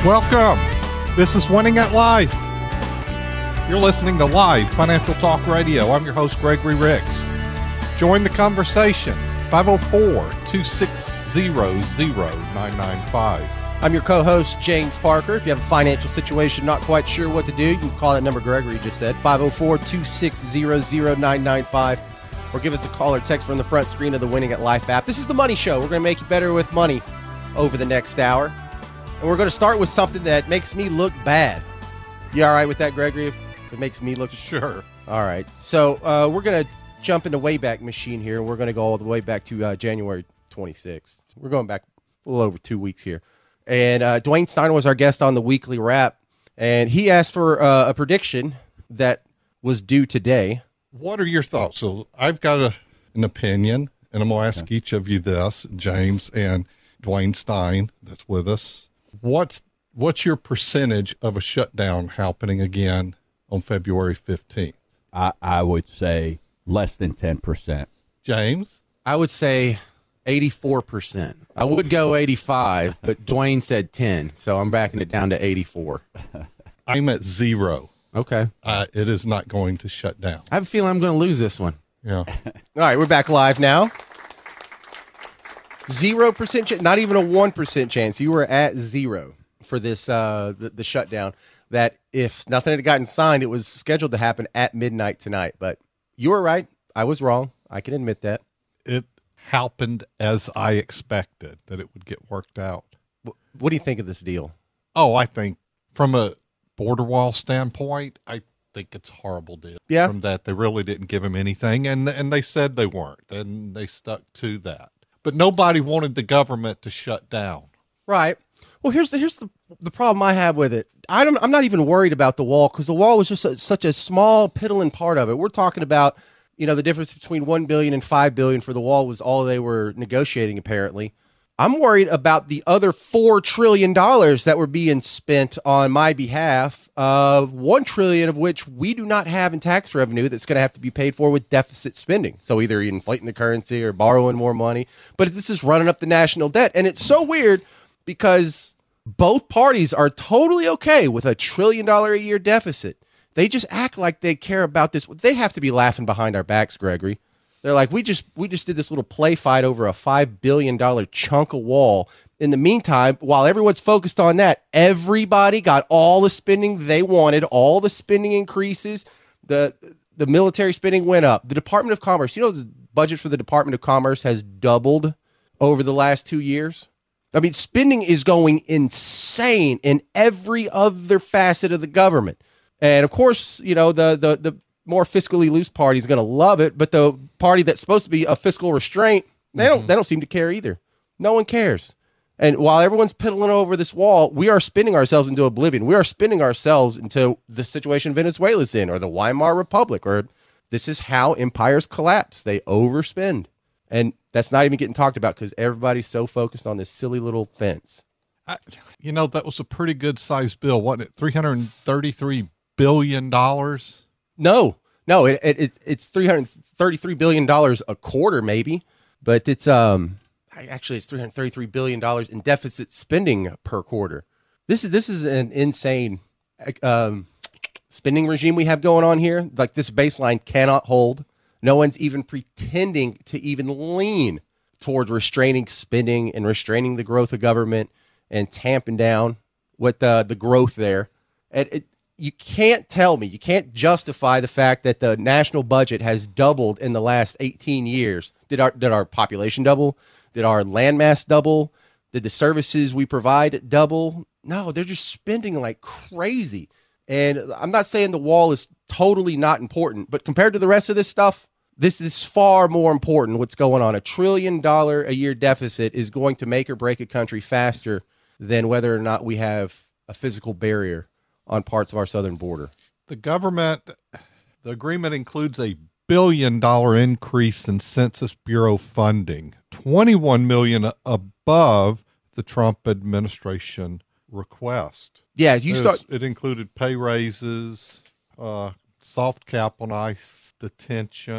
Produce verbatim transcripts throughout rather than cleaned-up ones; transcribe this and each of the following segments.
Welcome. This is Winning at Life. You're listening to Live Financial Talk Radio. I'm your host, Gregory Ricks. Join the conversation, five oh four, two six zero, zero nine nine five. I'm your co-host, James Parker. If you have a financial situation, not quite sure what to do, you can call that number Gregory just said, five oh four, two six zero, zero nine nine five, or give us a call or text from the front screen of the Winning at Life app. This is the Money Show. We're going to make you better with money over the next hour. And we're going to start with something that makes me look bad. You all right with that, Gregory? If it makes me look... Sure. All right. So uh, we're going to jump in the Wayback Machine here, and we're going to go all the way back to uh, January twenty-sixth. We're going back a little over two weeks here. And uh, Dwayne Steiner was our guest on the Weekly Wrap, and he asked for uh, a prediction that was due today. What are your thoughts? So I've got a, an opinion, and I'm going to ask each of you this, James and Dwayne Stein, that's with us. What's what's your percentage of a shutdown happening again on February fifteenth? I, I would say less than ten percent. James? I would say eighty-four percent. I would go eighty-five, but Dwayne said ten, so I'm backing it down to eighty-four. I'm at zero. Okay. Uh, it is not going to shut down. I have a feeling I'm going to lose this one. Yeah. All right, we're back live now. Zero percent chance, not even a one percent chance. You were at zero for this, uh, the, the shutdown. That if nothing had gotten signed, it was scheduled to happen at midnight tonight. But you were right. I was wrong. I can admit that. It happened as I expected, that it would get worked out. What do you think of this deal? Oh, I think from a border wall standpoint, I think it's a horrible deal. Yeah. From that, they really didn't give him anything, and and they said they weren't, and they stuck to that. But nobody wanted the government to shut down. Right. Well, here's the here's the the problem I have with it. I don't. I'm not even worried about the wall because the wall was just a, such a small, piddling part of it. We're talking about, you know, the difference between one billion and five billion for the wall was all they were negotiating. Apparently, I'm worried about the other four trillion dollars that were being spent on my behalf. Of one trillion of which we do not have in tax revenue that's going to have to be paid for with deficit spending. So either inflating the currency or borrowing more money. But this is running up the national debt, and it's so weird because both parties are totally okay with a trillion dollar a year deficit. They just act like they care about this. They have to be laughing behind our backs, Gregory. They're like, we just we just did this little play fight over a five billion dollars chunk of wall. In the meantime, while everyone's focused on that, everybody got all the spending they wanted, all the spending increases. The the military spending went up. The Department of Commerce, you know, the budget for the Department of Commerce has doubled over the last two years. I mean, spending is going insane in every other facet of the government. And of course, you know, the the the more fiscally loose party is going to love it, but the party that's supposed to be a fiscal restraint, they don't mm-hmm. they don't seem to care either. No one cares. And while everyone's piddling over this wall, we are spinning ourselves into oblivion. We are spinning ourselves into the situation Venezuela's in, or the Weimar Republic, or this is how empires collapse. They overspend. And that's not even getting talked about because everybody's so focused on this silly little fence. I, you know, that was a pretty good sized bill, wasn't it? three hundred thirty-three billion dollars? No, no, it, it it's three hundred thirty-three billion dollars a quarter, maybe, but it's um actually it's three hundred thirty-three billion dollars in deficit spending per quarter. This is this is an insane um, spending regime we have going on here. Like, this baseline cannot hold. No one's even pretending to even lean toward restraining spending and restraining the growth of government and tamping down what the the growth there. And it. You can't tell me, you can't justify the fact that the national budget has doubled in the last eighteen years. Did our did our population double? Did our landmass double? Did the services we provide double? No, they're just spending like crazy. And I'm not saying the wall is totally not important, but compared to the rest of this stuff, this is far more important what's going on. A trillion dollar a year deficit is going to make or break a country faster than whether or not we have a physical barrier on parts of our southern border. The government, the agreement includes a billion dollar increase in Census Bureau funding, twenty-one million dollars above the Trump administration request. Yeah, you start. It included pay raises, uh, soft cap on ICE detention,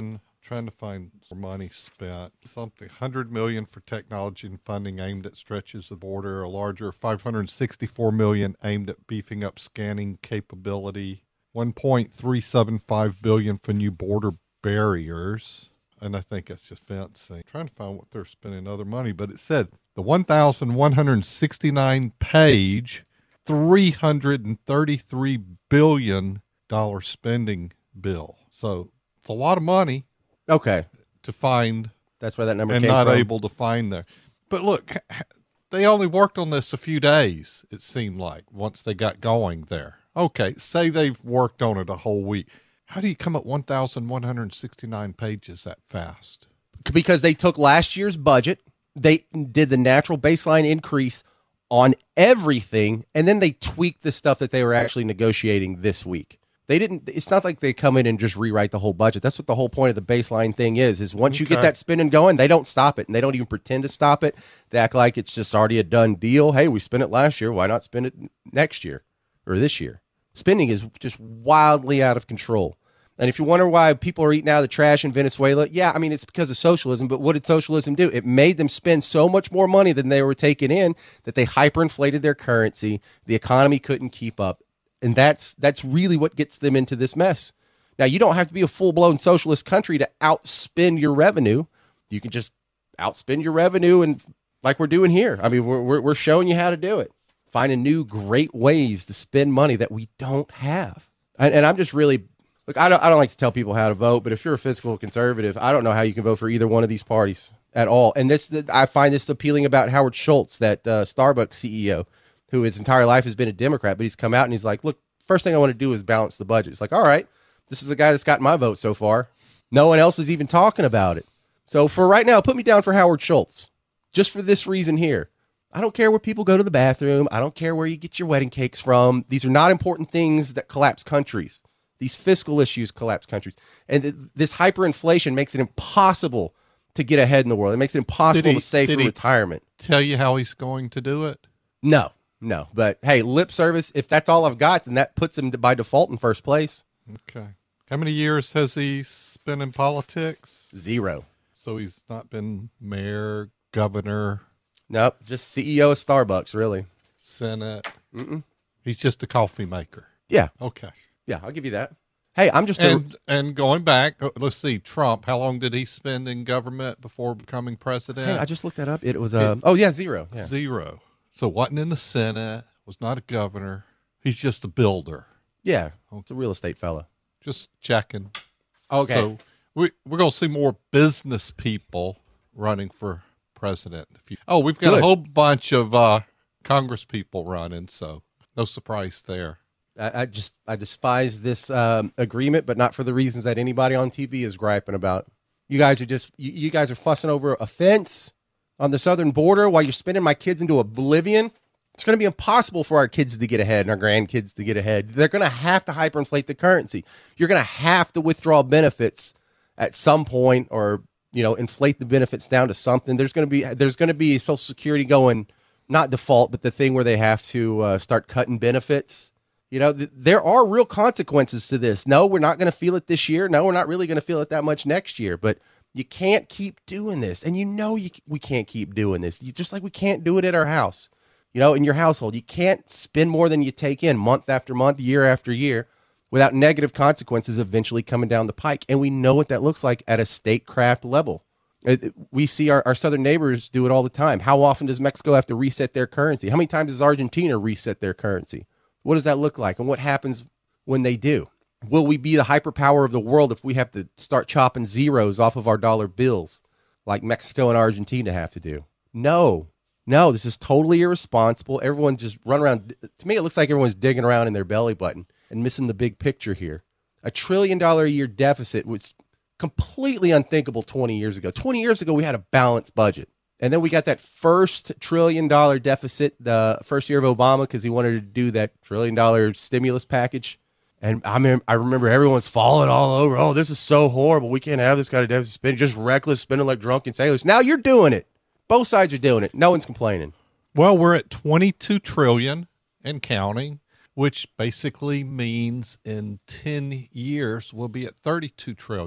Trying to find money spent. Something one hundred million dollars for technology and funding aimed at stretches of the border. A larger five hundred sixty-four million dollars aimed at beefing up scanning capability. one point three seven five billion dollars for new border barriers. And I think it's just fencing. Trying to find what they're spending other money, but it said the one thousand one hundred sixty-nine page, three hundred thirty-three billion dollars spending bill. So it's a lot of money. Okay. To find, that's where that number and came not from. able to find there. But look, they only worked on this a few days, it seemed like, once they got going there. Okay, say they've worked on it a whole week. How do you come at one thousand one hundred sixty-nine pages that fast? Because they took last year's budget, they did the natural baseline increase on everything, and then they tweaked the stuff that they were actually negotiating this week. They didn't, it's not like they come in and just rewrite the whole budget. That's what the whole point of the baseline thing is, is once you get Okay. that spinning going, they don't stop it, and they don't even pretend to stop it. They act like it's just already a done deal. Hey, we spent it last year. Why not spend it next year or this year? Spending is just wildly out of control. And if you wonder why people are eating out of the trash in Venezuela, yeah, I mean, it's because of socialism. But what did socialism do? It made them spend so much more money than they were taking in that they hyperinflated their currency. The economy couldn't keep up. And that's that's really what gets them into this mess. Now, you don't have to be a full-blown socialist country to outspend your revenue. You can just outspend your revenue, and like we're doing here. I mean, we're we're, we're showing you how to do it. Finding new great ways to spend money that we don't have. And, and I'm just really... Look, I don't, I don't like to tell people how to vote, but if you're a fiscal conservative, I don't know how you can vote for either one of these parties at all. And this, I find this appealing about Howard Schultz, that uh, Starbucks C E O, who his entire life has been a Democrat, but he's come out and he's like, look, first thing I want to do is balance the budget. It's like, all right, this is the guy that's got my vote so far. No one else is even talking about it. So for right now, put me down for Howard Schultz, just for this reason here. I don't care where people go to the bathroom. I don't care where you get your wedding cakes from. These are not important things that collapse countries. These fiscal issues collapse countries. And th- this hyperinflation makes it impossible to get ahead in the world. It makes it impossible Did he- to save did for he- retirement. Tell you how he's going to do it? No, no. But hey, lip service, if that's all I've got, then that puts him to, by default in first place. Okay. How many years has he spent in politics? Zero. So he's not been mayor, governor, Nope. Just C E O of Starbucks, really. Senate. Mm-mm. He's just a coffee maker. Yeah. Okay. Yeah, I'll give you that. Hey, I'm just a, And and going back, uh, let's see, Trump, how long did he spend in government before becoming president? hey, I just looked that up. It was, uh, oh, yeah, zero. Yeah. Zero. So wasn't in the Senate, was not a governor. He's just a builder. Yeah. It's a real estate fella. Just checking. Okay. So we, we're going to see more business people running for president. Oh, we've got Good. a whole bunch of uh, Congress people running, so no surprise there. I, I just I despise this um, agreement, but not for the reasons that anybody on T V is griping about. You guys are just you, you guys are fussing over a fence on the southern border while you're spinning my kids into oblivion. It's going to be impossible for our kids to get ahead and our grandkids to get ahead. They're going to have to hyperinflate the currency. You're going to have to withdraw benefits at some point, or you know, inflate the benefits down to something. There's going to be there's going to be Social Security going not default, but the thing where they have to uh, start cutting benefits. You know, th- there are real consequences to this. No, we're not going to feel it this year. No, we're not really going to feel it that much next year. But you can't keep doing this. And you know you, we can't keep doing this. You, just like we can't do it at our house. You know, in your household, you can't spend more than you take in month after month, year after year, without negative consequences eventually coming down the pike. And we know what that looks like at a statecraft level. It- We see our, our southern neighbors do it all the time. How often does Mexico have to reset their currency? How many times does Argentina reset their currency? What does that look like? And what happens when they do? Will we be the hyperpower of the world if we have to start chopping zeros off of our dollar bills like Mexico and Argentina have to do? No. No, this is totally irresponsible. Everyone just run around. To me, it looks like everyone's digging around in their belly button and missing the big picture here. A trillion dollar a year deficit was completely unthinkable twenty years ago. twenty years ago, we had a balanced budget. And then we got that first trillion dollar deficit the first year of Obama because he wanted to do that trillion dollar stimulus package. And I mean, I remember everyone's falling all over. Oh, this is so horrible. We can't have this kind of deficit spending. Just reckless spending like drunken sailors. Now you're doing it. Both sides are doing it. No one's complaining. Well, we're at twenty-two trillion and counting, which basically means in ten years we'll be at thirty-two trillion.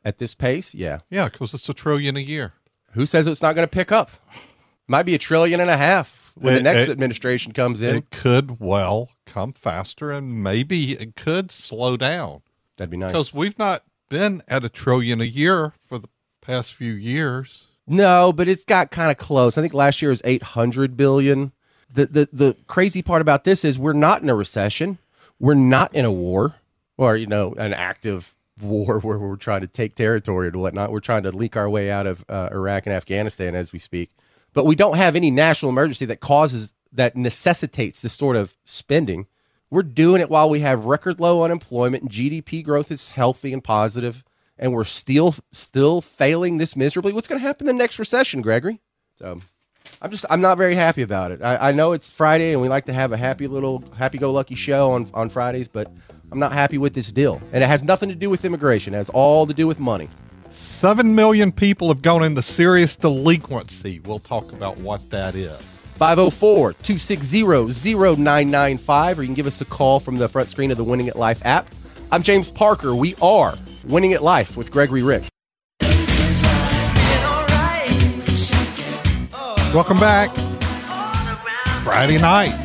At this pace, yeah. Yeah, because it's a trillion a year. Who says it's not going to pick up? Might be a trillion and a half when It- the next it- administration comes in. It could well come faster, and maybe it could slow down. That'd be nice. Because we've not been at a trillion a year for the past few years. No, but it's got kind of close. I think last year was eight hundred billion. The, the the crazy part about this is we're not in a recession. We're not in a war, or you know, an active war where we're trying to take territory or whatnot. We're trying to leak our way out of uh, Iraq and Afghanistan as we speak. But we don't have any national emergency that causes that necessitates this sort of spending. We're doing it while we have record low unemployment and G D P growth is healthy and positive, and we're still still failing this miserably. What's going to happen in the next recession, Gregory? So I'm just I'm not very happy about it. I, I know it's Friday and we like to have a happy little happy-go-lucky show on, on Fridays, but I'm not happy with this deal. And it has nothing to do with immigration. It has all to do with money. Seven million people have gone into serious delinquency. We'll talk about what that is. five oh four, two six zero, zero nine nine five, or you can give us a call from the front screen of the Winning at Life app. I'm James Parker. We are Winning at Life with Gregory Ricks. Welcome back. Friday night.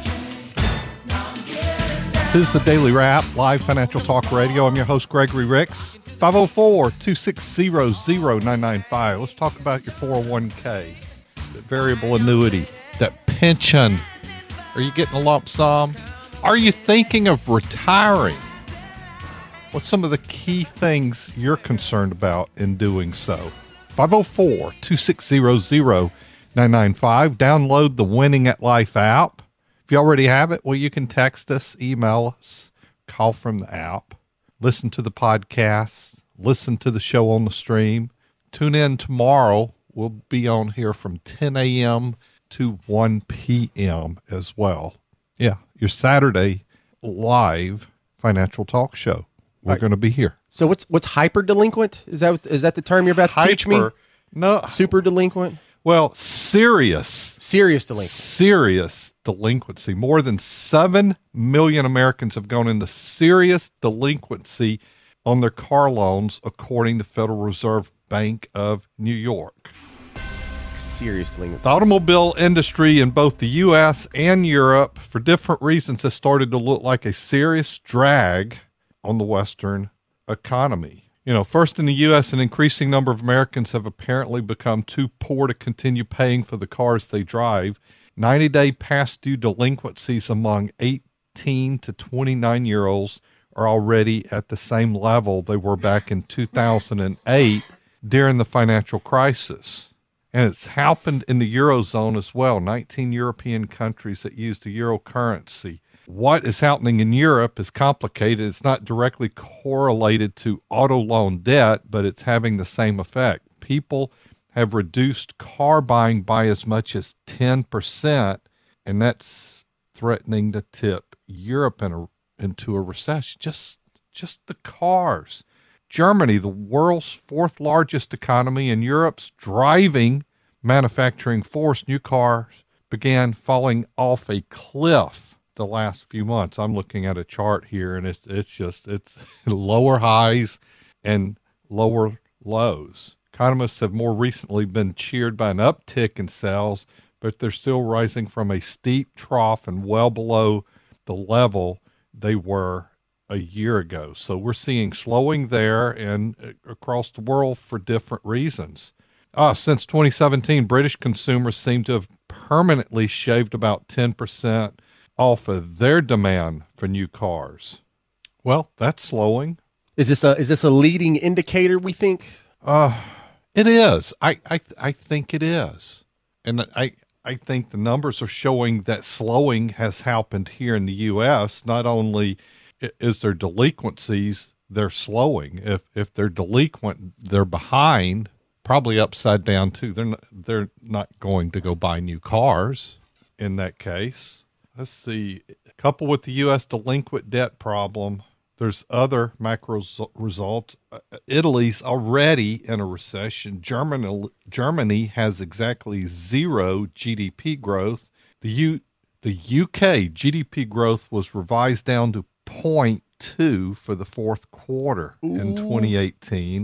This is the Daily Wrap, live financial talk radio. I'm your host, Gregory Ricks. five oh four, two six zero, zero nine nine five. Let's talk about your four oh one k, the variable annuity, that pension. Are you getting a lump sum? Are you thinking of retiring? What's some of the key things you're concerned about in doing so? five oh four, two six zero, zero nine nine five. Download the Winning at Life app. If you already have it, well, you can text us, email us, call from the app, listen to the podcast, listen to the show on the stream. Tune in tomorrow. We'll be on here from ten a.m. to one p.m. as well. Yeah, your Saturday live financial talk show. We're Right. going to be here. So what's what's hyper delinquent? Is that is that the term you're about to teach me? Hyper- No, Super delinquent? well, serious. Serious delinquent. Serious delinquency. More than seven million Americans have gone into serious delinquency on their car loans, according to Federal Reserve Bank of New York. Serious delinquency. The automobile industry in both the U S and Europe, for different reasons, has started to look like a serious drag on the Western economy. You know, first in the U S, an increasing number of Americans have apparently become too poor to continue paying for the cars they drive. ninety-day past due delinquencies among eighteen to twenty-nine-year-olds are already at the same level they were back in two thousand eight during the financial crisis. And it's happened in the Eurozone as well. nineteen European countries that use the euro currency. What is happening in Europe is complicated. It's not directly correlated to auto loan debt, but it's having the same effect. People have reduced car buying by as much as ten percent, and that's threatening to tip Europe in a, into a recession. Just, just the cars. Germany, the world's fourth largest economy, and Europe's driving manufacturing force, new cars began falling off a cliff the last few months. I'm looking at a chart here, and it's it's just it's lower highs and lower lows. Economists have more recently been cheered by an uptick in sales, but they're still rising from a steep trough and well below the level they were a year ago. So we're seeing slowing there and across the world for different reasons. Uh, since twenty seventeen, British consumers seem to have permanently shaved about ten percent off of their demand for new cars. Well, that's slowing. Is this a is this a leading indicator, we think? Uh, it is. I, I, I think it is. And I, I think the numbers are showing that slowing has happened here in the U S. Not only is there delinquencies, they're slowing. If, if they're delinquent, they're behind, probably upside down too. They're not, they're not going to go buy new cars in that case. Let's see. Coupled with the U S delinquent debt problem, there's other macro results. Uh, Italy's already in a recession. Germany, Germany has exactly zero G D P growth. The U, the U K G D P growth was revised down to zero point two for the fourth quarter Ooh. in twenty eighteen.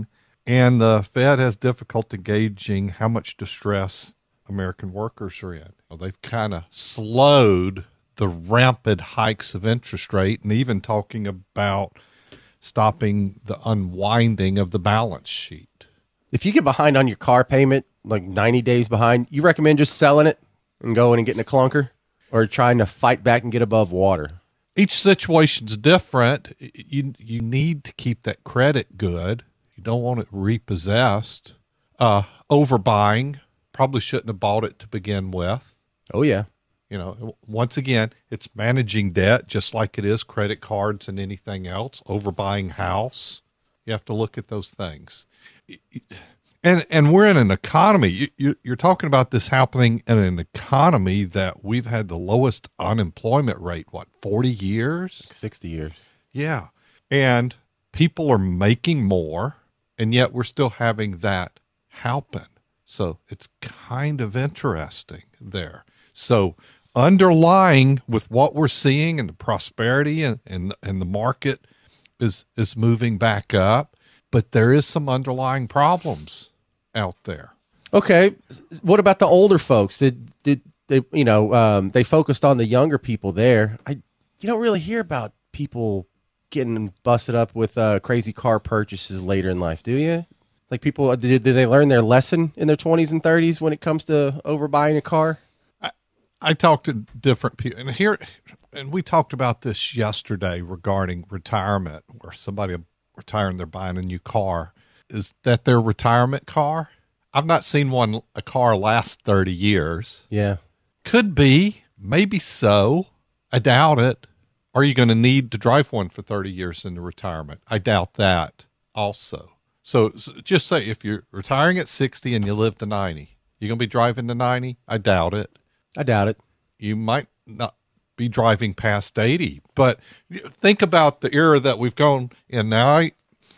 And the Fed has difficulty gauging how much distress American workers are in. Well, they've kind of slowed the rampant hikes of interest rate and even talking about stopping the unwinding of the balance sheet. If you get behind on your car payment, like ninety days behind, you recommend just selling it and going and getting a clunker, or trying to fight back and get above water? Each situation's different. You you need to keep that credit good. You don't want it repossessed. Uh, overbuying, probably shouldn't have bought it to begin with. Oh, yeah. You know, once again, it's managing debt just like it is credit cards and anything else. Overbuying house, you have to look at those things. And and we're in an economy. You, you, you're talking about this happening in an economy that we've had the lowest unemployment rate, what, forty years? sixty years. Yeah. And people are making more, and yet we're still having that happen. So it's kind of interesting there. So underlying with what we're seeing and the prosperity and, and, and the market is, is moving back up, but there is some underlying problems out there. Okay. What about the older folks? Did, did they, you know, um, they focused on the younger people there. I, you don't really hear about people getting busted up with uh, crazy car purchases later in life, do you? Like people, did, did they learn their lesson in their twenties and thirties when it comes to overbuying a car? I, I talked to different people, and here, and we talked about this yesterday regarding retirement, where somebody retiring, they're buying a new car. Is that their retirement car? I've not seen one, a car last thirty years. Yeah. Could be, maybe so. I doubt it. Are you going to need to drive one for thirty years into retirement? I doubt that also. So, so just say if you're retiring at sixty and you live to ninety, you're going to be driving to ninety? I doubt it. I doubt it. You might not be driving past eighty, but think about the era that we've gone in now. I,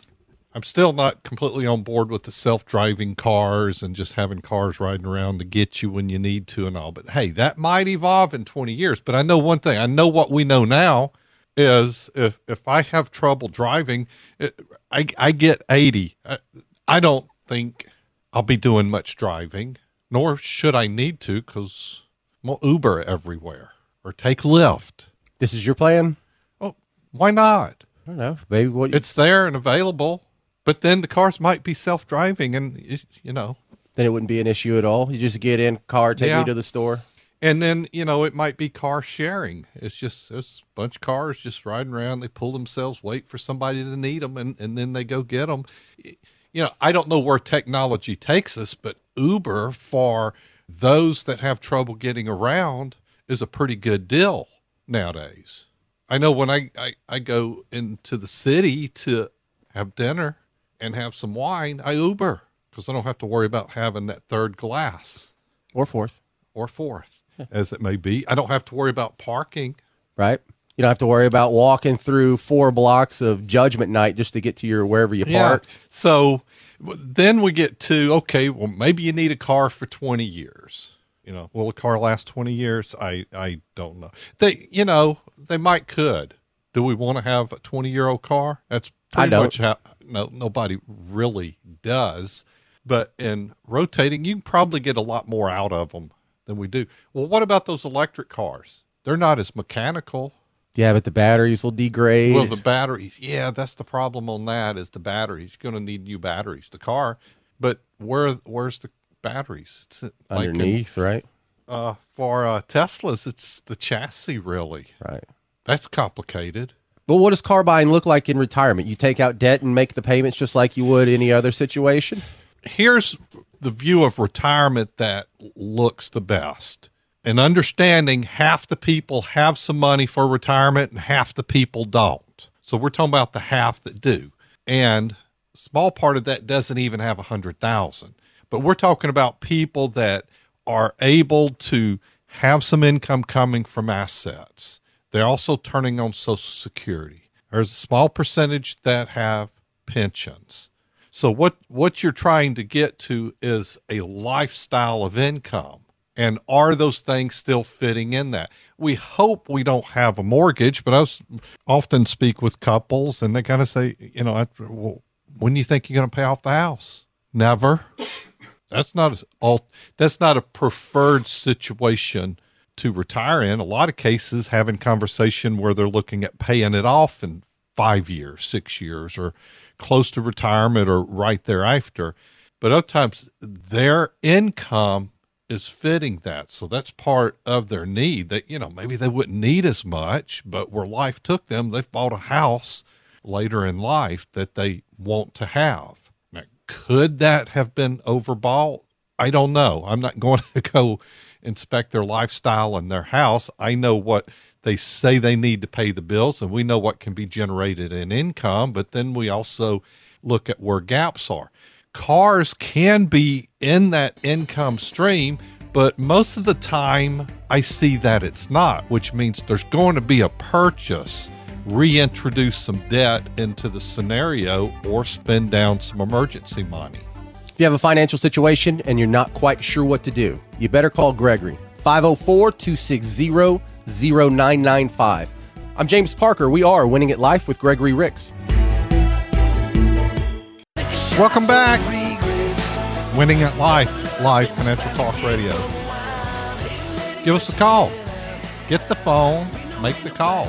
I'm still not completely on board with the self-driving cars and just having cars riding around to get you when you need to and all. But hey, that might evolve in twenty years. But I know one thing. I know what we know now is if, if I have trouble driving, it, I, I get eighty. I, I don't think I'll be doing much driving, nor should I need to, because I'm Uber everywhere or take Lyft. This is your plan? Oh, why not? I don't know. Maybe what It's there and available. But then the cars might be self-driving and, you know. Then it wouldn't be an issue at all. You just get in, car, take Yeah. me to the store. And then, you know, it might be car sharing. It's just there's a bunch of cars just riding around. They pull themselves, wait for somebody to need them, and, and then they go get them. You know, I don't know where technology takes us, but Uber, for those that have trouble getting around, is a pretty good deal nowadays. I know when I, I, I go into the city to have dinner and have some wine, I Uber because I don't have to worry about having that third glass Or fourth, or fourth, as it may be. I don't have to worry about parking. right? You don't have to worry about walking through four blocks of Judgment Night just to get to your wherever you parked. So w- then we get to, okay, well, maybe you need a car for twenty years. You know, will a car last twenty years? I, I don't know. They, you know, they might could. Do we want to have a twenty-year-old car? That's I pretty don't. much how, no, nobody really does. But in rotating, you can probably get a lot more out of them than we do. Well, what about those electric cars? They're not as mechanical. Yeah, but the batteries will degrade. Well, the batteries, yeah, that's the problem on that is the batteries. You're going to need new batteries. The car, but where where's the batteries? It's like in, underneath, right? uh, for uh, Teslas, it's the chassis, really. Right. That's complicated. Well, what does car buying look like in retirement? You take out debt and make the payments just like you would any other situation? Here's the view of retirement that looks the best. And understanding half the people have some money for retirement and half the people don't. So we're talking about the half that do. And a small part of that doesn't even have a hundred thousand. But we're talking about people that are able to have some income coming from assets. They're also turning on Social Security. There's a small percentage that have pensions. So what, what you're trying to get to is a lifestyle of income. And are those things still fitting in that? We hope we don't have a mortgage, but I was, often speak with couples and they kind of say, you know, after, well, when you think you're going to pay off the house? Never. That's not a, that's not a preferred situation to retire in. A lot of cases having conversation where they're looking at paying it off in five years, six years, or close to retirement or right thereafter. But other times their income is fitting that. So that's part of their need that, you know, maybe they wouldn't need as much, but where life took them, they've bought a house later in life that they want to have. Now, could that have been overbought? I don't know. I'm not going to go inspect their lifestyle and their house. I know what they say they need to pay the bills, and we know what can be generated in income, but then we also look at where gaps are. Cars can be in that income stream, but most of the time I see that it's not, which means there's going to be a purchase, reintroduce some debt into the scenario, or spend down some emergency money. If you have a financial situation and you're not quite sure what to do, you better call Gregory, five oh four, two six zero, zero nine nine five. I'm James Parker. We are Winning at Life with Gregory Ricks. Welcome back. Winning at Life, live Financial Talk Radio. Give us a call. Get the phone, make the call.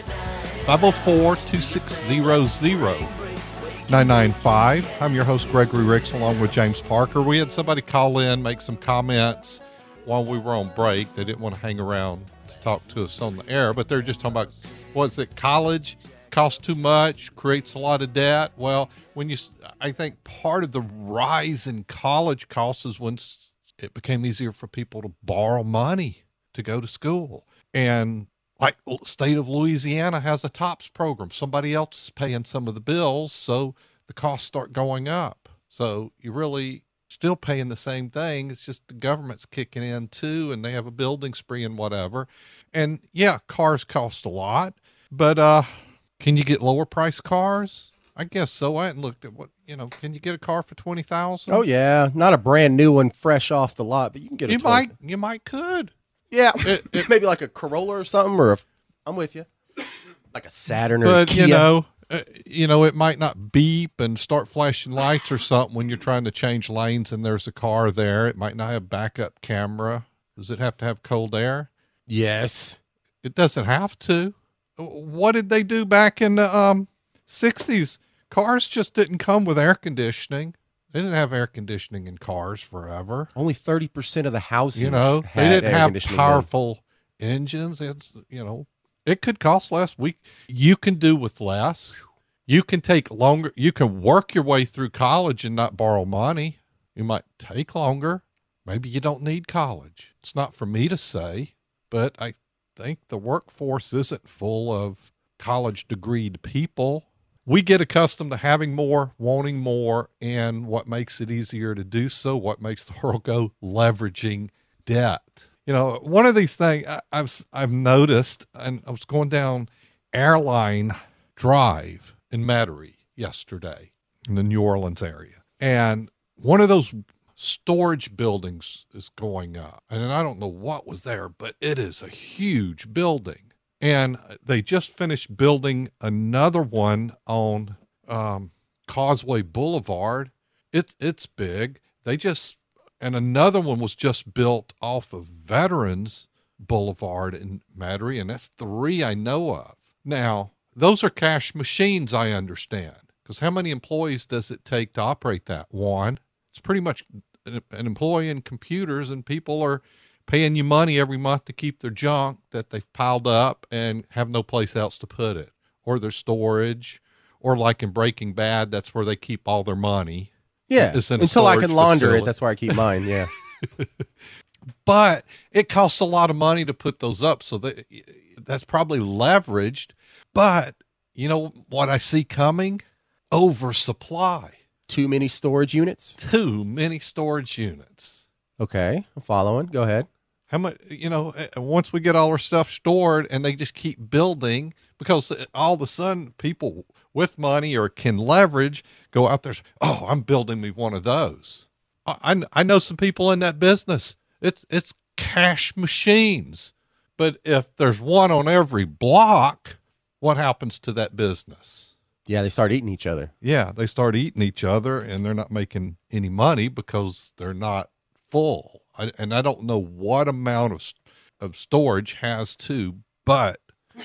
five oh four, two six zero, zero nine nine five. I'm your host, Gregory Ricks, along with James Parker. We had somebody call in, make some comments while we were on break. They didn't want to hang around to talk to us on the air, but they're just talking about, what's it, college costs too much, creates a lot of debt. Well, when you, I think part of the rise in college costs is when it became easier for people to borrow money to go to school. And like state of Louisiana has a TOPS program. Somebody else is paying some of the bills, so the costs start going up. So you really still paying the same thing. It's just the government's kicking in too, and they have a building spree and whatever. And yeah, cars cost a lot, but uh, can you get lower price cars? I guess so. I hadn't looked at what, you know, can you get a car for twenty thousand dollars? Oh yeah, not a brand new one fresh off the lot, but you can get a You twenty might, you might could. Yeah, It- it- maybe like a Corolla or something, or a, I'm with you, like a Saturn or a But, Kia. you know, uh, you know, it might not beep and start flashing lights or something when you're trying to change lanes and there's a car there. It might not have backup camera. Does it have to have cold air? Yes. It doesn't have to. What did they do back in the um, sixties? Cars just didn't come with air conditioning. They didn't have air conditioning in cars forever. Only thirty percent of the houses, You know, had they didn't air have conditioning then. powerful engines. It's, you know, it could cost less. We, you can do with less. You can take longer. You can work your way through college and not borrow money. You might take longer. Maybe you don't need college. It's not for me to say, but I think the workforce isn't full of college degreed people. We get accustomed to having more, wanting more, and what makes it easier to do so, what makes the world go, leveraging debt. You know, one of these things I, I've I've noticed, and I was going down Airline Drive in Metairie yesterday in the New Orleans area, and one of those storage buildings is going up, and I don't know what was there, but it is a huge building. And they just finished building another one on um, Causeway Boulevard. It's it's big. They just, and another one was just built off of Veterans Boulevard in Metairie, and that's three I know of. Now, those are cash machines, I understand, because how many employees does it take to operate that? One. It's pretty much an, an employee in computers, and people are paying you money every month to keep their junk that they've piled up and have no place else to put it, or their storage, or like in Breaking Bad, that's where they keep all their money. Yeah, It's in a until I can storage launder facility. it. That's where I keep mine. Yeah. But it costs a lot of money to put those up, so that that's probably leveraged. But you know what I see coming? Oversupply. Too many storage units. Too many storage units. Okay, I'm following. Go ahead. How much, you know, uh, once we get all our stuff stored and they just keep building, because all of a sudden people with money or can leverage go out there. Oh, I'm building me one of those. I, I, I know some people in that business. It's, it's cash machines. But if there's one on every block, what happens to that business? Yeah, they start eating each other. Yeah, they start eating each other, and they're not making any money because they're not full. I, and I don't know what amount of of storage has to, but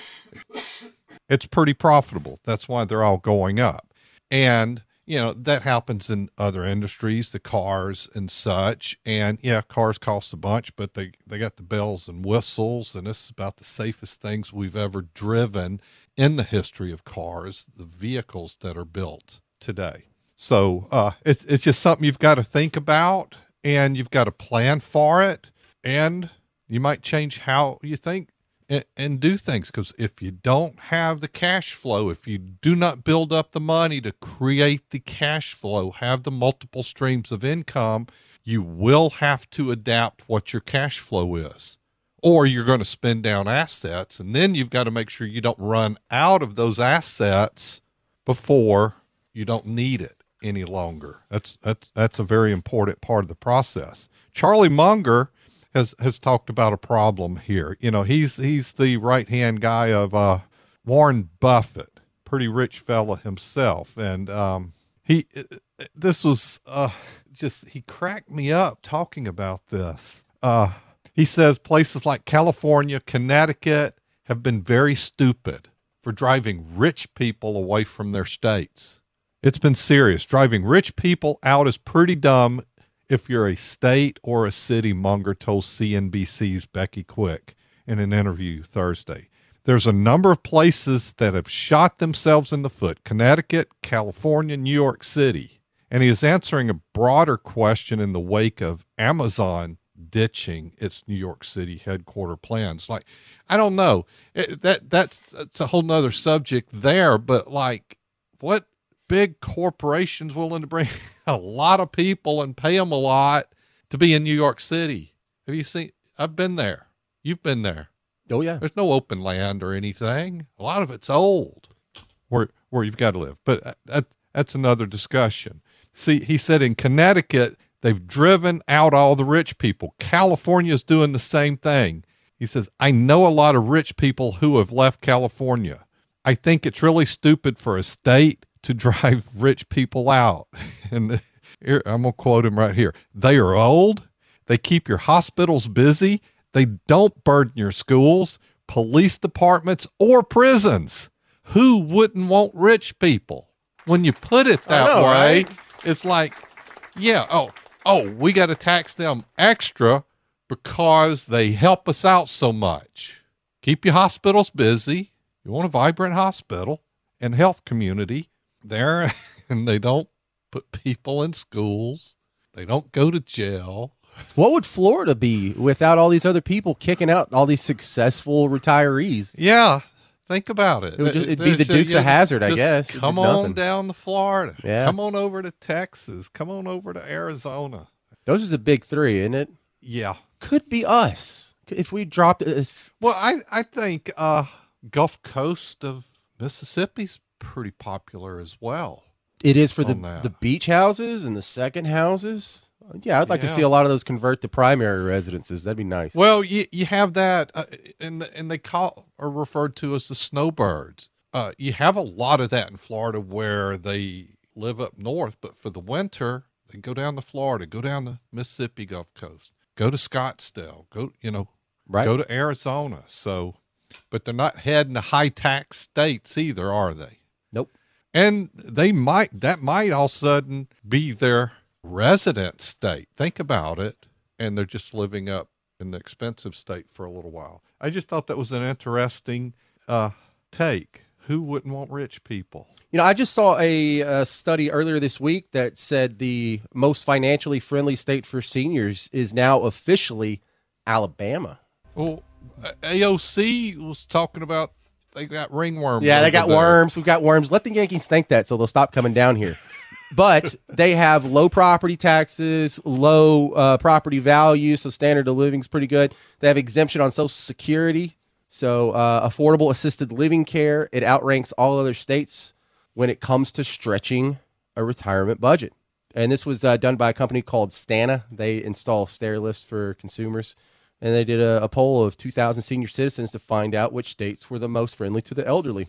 it's pretty profitable. That's why they're all going up. And, you know, that happens in other industries, the cars and such. And yeah, cars cost a bunch, but they, they got the bells and whistles. And this is about the safest things we've ever driven in the history of cars, the vehicles that are built today. So uh, it's, it's just something you've got to think about, and you've got to plan for it. And you might change how you think and, and do things, because if you don't have the cash flow, if you do not build up the money to create the cash flow, have the multiple streams of income, you will have to adapt what your cash flow is, or you're going to spend down assets, and then you've got to make sure you don't run out of those assets before you don't need it any longer. That's that's that's a very important part of the process. Charlie Munger has has talked about a problem here. You know, he's he's the right hand guy of uh, Warren Buffett, pretty rich fella himself, and um, he this was uh, just he cracked me up talking about this. Uh, he says places like California, Connecticut have been very stupid for driving rich people away from their states. It's been serious. Driving rich people out is pretty dumb if you're a state or a city, Munger told C N B C's Becky Quick in an interview Thursday. There's a number of places that have shot themselves in the foot: Connecticut, California, New York City. And he is answering a broader question in the wake of Amazon ditching its New York City headquarter plans. Like, I don't know. It, that that's, that's a whole nother subject there, but like, what big corporations willing to bring a lot of people and pay them a lot to be in New York City? Have you seen? I've been there. You've been there. Oh yeah. There's no open land or anything. A lot of it's old where, where you've got to live, but that, that's another discussion. See, he said in Connecticut, they've driven out all the rich people. California's doing the same thing. He says, I know a lot of rich people who have left California. I think it's really stupid for a state to drive rich people out. And here, I'm going to quote him right here. They are old. They keep your hospitals busy. They don't burden your schools, police departments, or prisons. Who wouldn't want rich people? When you put it that know, way, right? It's like, yeah, oh, oh, we got to tax them extra because they help us out so much. Keep your hospitals busy. You want a vibrant hospital and health community there, and they don't put people in schools. They don't go to jail. What would Florida be without all these other people kicking out all these successful retirees? Yeah, think about it. It would just, it'd be the So Dukes you of Hazzard, I just guess. It'd Come be on nothing. down to Florida. Yeah. Come on over to Texas. Come on over to Arizona. Those are the big three, isn't it? Yeah. Could be us if we dropped it. Well, I, I think uh, Gulf Coast of Mississippi's pretty popular as well. It is for the on that. the beach houses and the second houses. Yeah, I'd like to Yeah. see a lot of those convert to primary residences. That'd be nice. Well, you you have that, uh, and and they call are referred to as the snowbirds. Uh, you have a lot of that in Florida where they live up north, but for the winter they go down to Florida, go down the Mississippi Gulf Coast, go to Scottsdale, go you know, right? go to Arizona. So, but they're not heading to high tax states either, are they? Nope. And they might that might all of a sudden be their resident state. Think about it. And they're just living up in the expensive state for a little while. I just thought that was an interesting uh, take. Who wouldn't want rich people? You know, I just saw a, a study earlier this week that said the most financially friendly state for seniors is now officially Alabama. Well, A O C was talking about they got ringworms. Yeah, they over got there. worms. We've got worms. Let the Yankees think that so they'll stop coming down here. But they have low property taxes, low uh, property value, so standard of living is pretty good. They have exemption on Social Security, so uh, affordable assisted living care. It outranks all other states when it comes to stretching a retirement budget. And this was uh, done by a company called Stana. They install stair lifts for consumers. And they did a, a poll of two thousand senior citizens to find out which states were the most friendly to the elderly.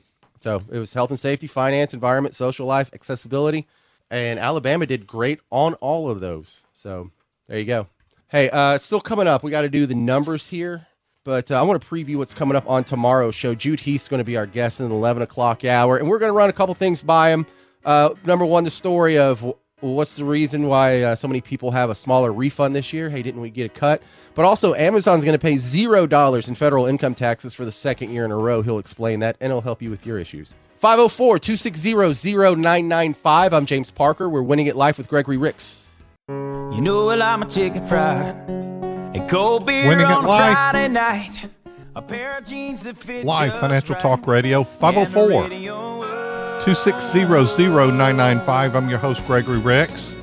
So it was health and safety, finance, environment, social life, accessibility, and Alabama did great on all of those. So there you go. Hey, uh, still coming up, we got to do the numbers here, but uh, I want to preview what's coming up on tomorrow's show. Jude Heath's going to be our guest in the eleven o'clock hour, and we're going to run a couple things by him. Uh, number one, the story of what's the reason why uh, so many people have a smaller refund this year. Hey, didn't we get a cut? But also, Amazon's going to pay zero dollars in federal income taxes for the second year in a row. He'll explain that, and he'll help you with your issues. five oh four, two six zero, zero nine nine five. I'm James Parker. We're Winning It Live with Gregory Ricks. You know, well, I'm a chicken fried and cold beer Winning on It Live. Friday night. A pair of jeans that fit Live just Financial right. Talk Radio, five oh four, two six zero, zero nine nine five. I'm your host, Gregory Ricks.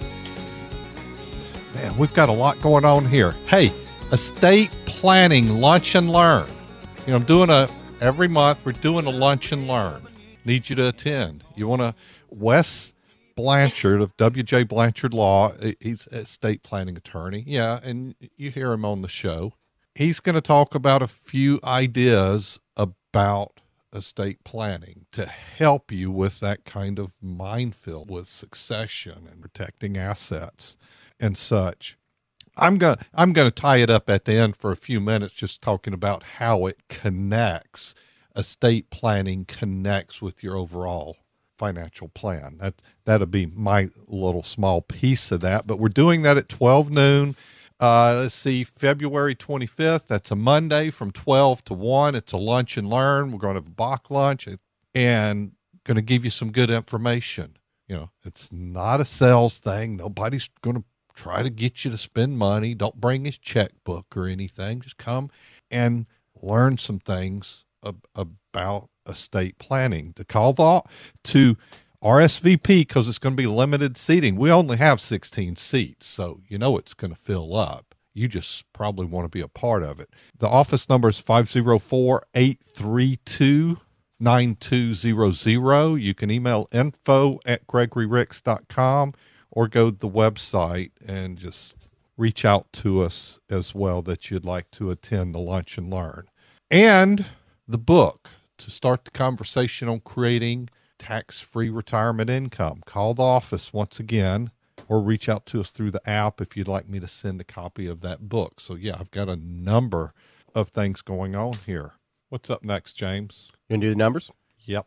Man, we've got a lot going on here. Hey, estate planning lunch and learn. You know, I'm doing a, every month we're doing a lunch and learn. Need you to attend. You want to, Wes Blanchard of W J Blanchard Law, he's an estate planning attorney. Yeah, and you hear him on the show. He's going to talk about a few ideas about estate planning to help you with that kind of minefield with succession and protecting assets and such. I'm going to I'm going to tie it up at the end for a few minutes, just talking about how it connects. Estate planning connects with your overall financial plan. That that'll be my little small piece of that. But we're doing that at twelve noon. Uh, let's see, February twenty-fifth. That's a Monday from twelve to one. It's a lunch and learn. We're going to have a Bach lunch and going to give you some good information. You know, it's not a sales thing. Nobody's going to try to get you to spend money. Don't bring his checkbook or anything. Just come and learn some things ab- about estate planning. To call the, to R S V P, because it's going to be limited seating. We only have sixteen seats, so you know it's going to fill up. You just probably want to be a part of it. The office number is five oh four, eight three two, nine two zero zero. You can email info at gregory ricks dot com or go to the website and just reach out to us as well that you'd like to attend the lunch and learn. And the book, to start the conversation on creating tax-free retirement income. Call the office once again or reach out to us through the app if you'd like me to send a copy of that book. So yeah, I've got a number of things going on here. What's up next, James? You want to do the numbers? Yep.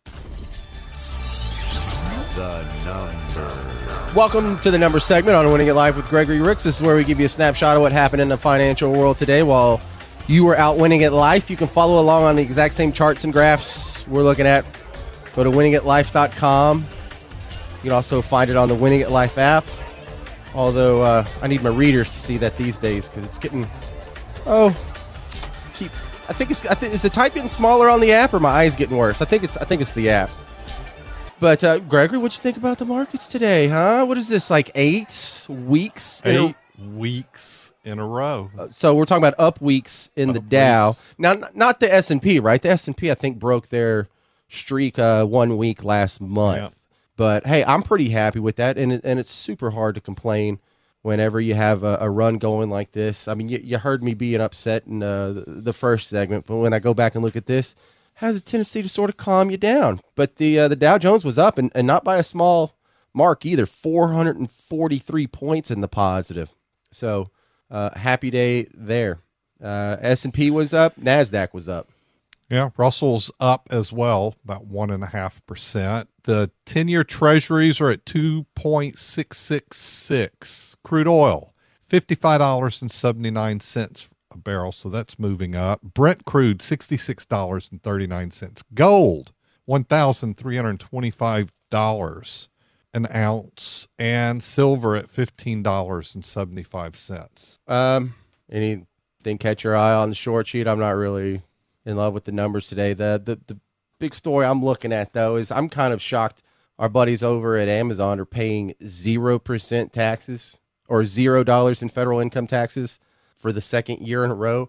The number. Welcome to the numbers segment on Winning It Live with Gregory Ricks. This is where we give you a snapshot of what happened in the financial world today while you were out winning at life. You can follow along on the exact same charts and graphs we're looking at. Go to winning it life dot com. You can also find it on the Winning It Life app. Although uh, I need my readers to see that these days because it's getting, oh, keep. I think it's. I think, is the type getting smaller on the app or my eyes getting worse? I think it's. I think it's the app. But uh, Gregory, what'd you think about the markets today? Huh? What is this? Like eight weeks? in a- Eight weeks in a row. Uh, so we're talking about up weeks in the Up Dow. weeks. Now, n- not the S and P, right? The S and P, I think, broke their streak uh, one week last month. Yeah. But hey, I'm pretty happy with that, and it, and it's super hard to complain whenever you have a, a run going like this. I mean, you, you heard me being upset in uh, the, the first segment, but when I go back and look at this, it has a tendency to sort of calm you down. But the uh, the Dow Jones was up, and, and not by a small mark either, four hundred forty-three points in the positive. So uh, happy day there. Uh, S and P was up, NASDAQ was up. Yeah, Russell's up as well, about one and a half percent. The ten-year treasuries are at two point six six six. Crude oil, fifty-five dollars and seventy-nine cents a barrel, so that's moving up. Brent crude, sixty-six dollars and thirty-nine cents. Gold, one thousand three hundred twenty-five dollars an ounce, and silver at fifteen dollars and seventy-five cents. Um, anything catch your eye on the short sheet? I'm not really in love with the numbers today. The, the the big story I'm looking at, though, is I'm kind of shocked our buddies over at Amazon are paying zero percent taxes or zero dollars in federal income taxes for the second year in a row.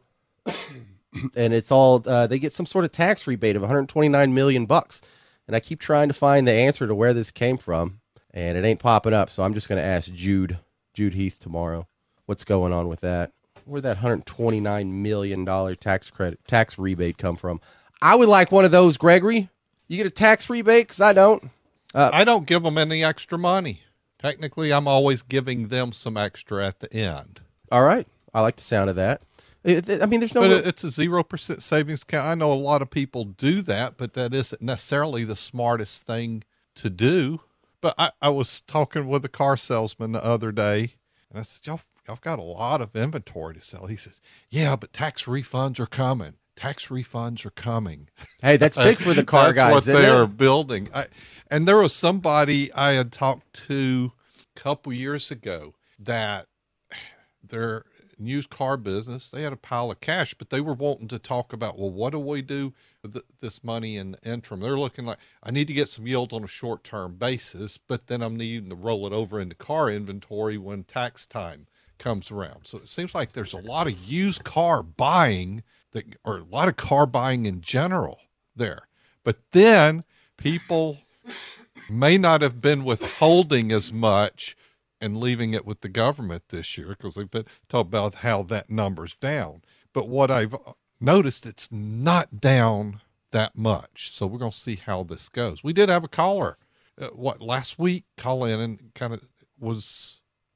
And it's all, uh, they get some sort of tax rebate of one hundred twenty-nine million bucks. And I keep trying to find the answer to where this came from, and it ain't popping up. So I'm just going to ask Jude, Jude Heath tomorrow, what's going on with that. Where'd that one hundred twenty-nine million dollars tax credit, tax rebate come from? I would like one of those, Gregory. You get a tax rebate? Because I don't. Uh, I don't give them any extra money. Technically, I'm always giving them some extra at the end. All right. I like the sound of that. It, it, I mean, there's no... But real- it's a zero percent savings account. I know a lot of people do that, but that isn't necessarily the smartest thing to do. But I, I was talking with a car salesman the other day, and I said, y'all, y'all got a lot of inventory to sell. He says, yeah, but tax refunds are coming. Tax refunds are coming. Hey, that's big for the car That's guys, what isn't they it? are building. I, and there was somebody I had talked to a couple years ago that their used car business, they had a pile of cash, but they were wanting to talk about, well, what do we do with th- this money in the interim? They're looking like, I need to get some yield on a short-term basis, but then I'm needing to roll it over into car inventory when tax time comes around. So it seems like there's a lot of used car buying that, or a lot of car buying in general there. But then people may not have been withholding as much and leaving it with the government this year because they've been talking about how that number's down. But what I've noticed, it's not down that much. So we're going to see how this goes. We did have a caller, uh, what, last week call in and kind of was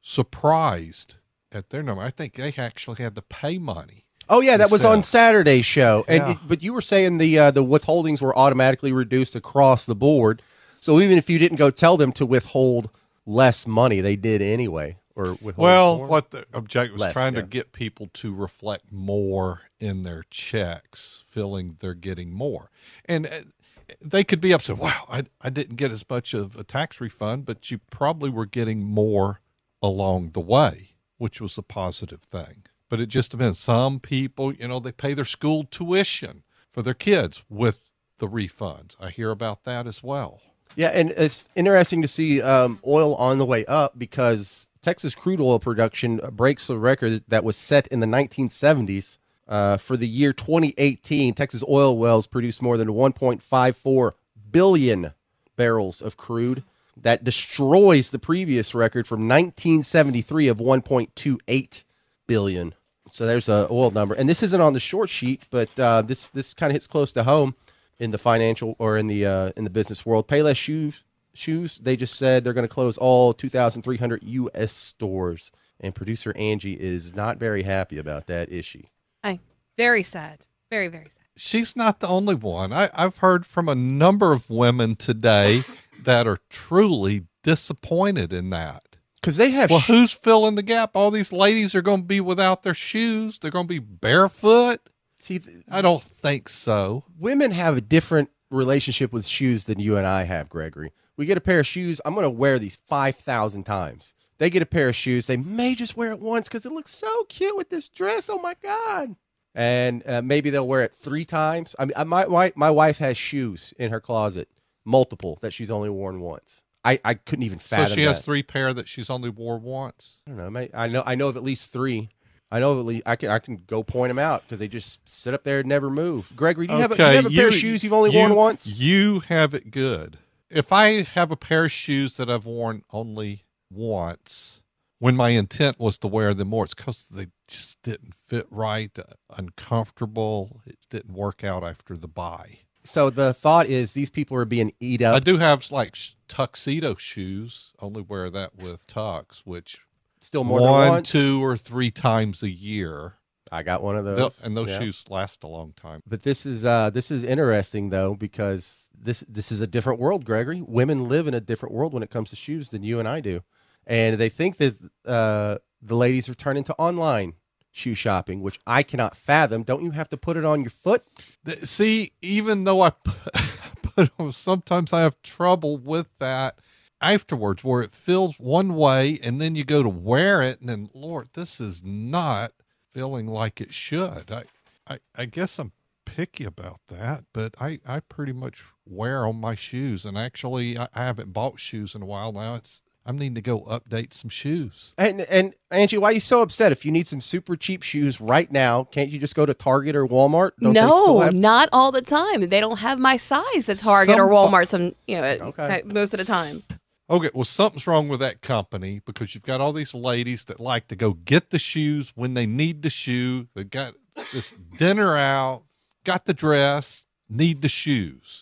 surprised at their number. I think they actually had to pay money. Oh yeah, that was So- on Saturday's show. And Yeah. it- but you were saying the uh, the withholdings were automatically reduced across the board. So even if you didn't go tell them to withhold less money, they did anyway. Or withhold Well, more? what the objective was Less, trying yeah. to get people to reflect more in their checks, feeling they're getting more. And uh, they could be upset, wow, I, I didn't get as much of a tax refund, but you probably were getting more along the way, which was a positive thing. But it just depends. Some people, you know, they pay their school tuition for their kids with the refunds. I hear about that as well. Yeah, and it's interesting to see um, oil on the way up because Texas crude oil production breaks a record that was set in the nineteen seventies. Uh, for the year twenty eighteen, Texas oil wells produced more than one point five four billion barrels of crude. That destroys the previous record from nineteen seventy-three of one point two eight billion. So there's a oil number. And this isn't on the short sheet, but uh, this this kind of hits close to home in the financial or in the uh, in the business world. Payless shoes shoes. They just said they're going to close all two thousand three hundred U S stores, and producer Angie is not very happy about that, is she? Hey, very sad. Very, very sad. She's not the only one. I, I've heard from a number of women today that are truly disappointed in that. Because they have Well, sh- who's filling the gap? All these ladies are going to be without their shoes. They're going to be barefoot. see th- I don't think so. women have a different relationship with shoes than you and I have, Gregory. We get a pair of shoes, I'm going to wear these five thousand times. They get a pair of shoes, they may just wear it once because it looks so cute with this dress. Oh, my God. And uh, maybe they'll wear it three times. I mean, I, my, my, my wife has shoes in her closet, multiple, that she's only worn once. I, I couldn't even fathom So she has that. three pair that she's only wore once. I don't know. may- I know. I know of at least three. I know of at least. I can. I can go point them out because they just sit up there and never move. Gregory, do you, have, a, do you have a pair of shoes you've only you- worn once? You have it good. If I have a pair of shoes that I've worn only once, when my intent was to wear them more, it's because they just didn't fit right, uh, uncomfortable. It didn't work out after the buy. So the thought is these people are being eat I up. do have like sh- tuxedo shoes. Only wear that with tux, which Still more one, than once. two, or three times a year. I got one of They'll- those, and those Yeah. shoes last a long time. But this is uh, this is interesting though because this this is a different world, Gregory. Women live in a different world when it comes to shoes than you and I do, and they think that uh, the ladies are turning to online shoe shopping, which I cannot fathom. Don't you have to put it on your foot? Th- See, even though I put, put on, sometimes I have trouble with that afterwards, where it feels one way, and then you go to wear it, and then Lord, this is not feeling like it should. I, I, I guess I'm picky about that, but I, I pretty much wear on my shoes, and actually, I, I haven't bought shoes in a while now. It's I'm needing to go update some shoes. And and Angie, why are you so upset? If you need some super cheap shoes right now, can't you just go to Target or Walmart? Don't they still No, have- not all the time. They don't have my size at Target or Some- Walmart. Some, you know, Okay. uh, most of the time. Okay, well, something's wrong with that company because you've got all these ladies that like to go get the shoes when they need the shoe. They got this dinner out, got the dress, need the shoes.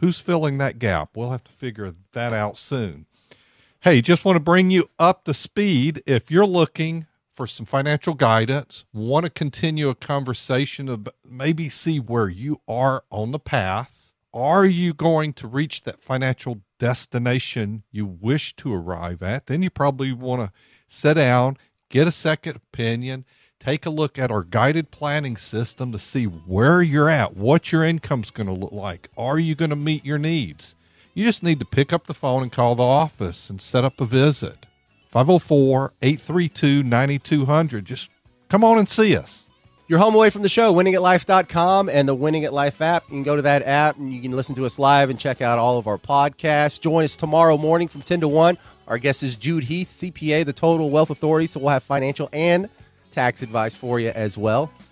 Who's filling that gap? We'll have to figure that out soon. Hey, just want to bring you up to speed. If you're looking for some financial guidance, want to continue a conversation of maybe see where you are on the path. Are you going to reach that financial destination you wish to arrive at? Then you probably want to sit down, get a second opinion, take a look at our guided planning system to see where you're at, what your income's going to look like. Are you going to meet your needs? You just need to pick up the phone and call the office and set up a visit. five oh four, eight three two, nine two hundred. Just come on and see us. You're home away from the show, winning at life dot com and the Winning at Life app. You can go to that app and you can listen to us live and check out all of our podcasts. Join us tomorrow morning from ten to one. Our guest is Jude Heath, C P A, the Total Wealth Authority, so we'll have financial and tax advice for you as well.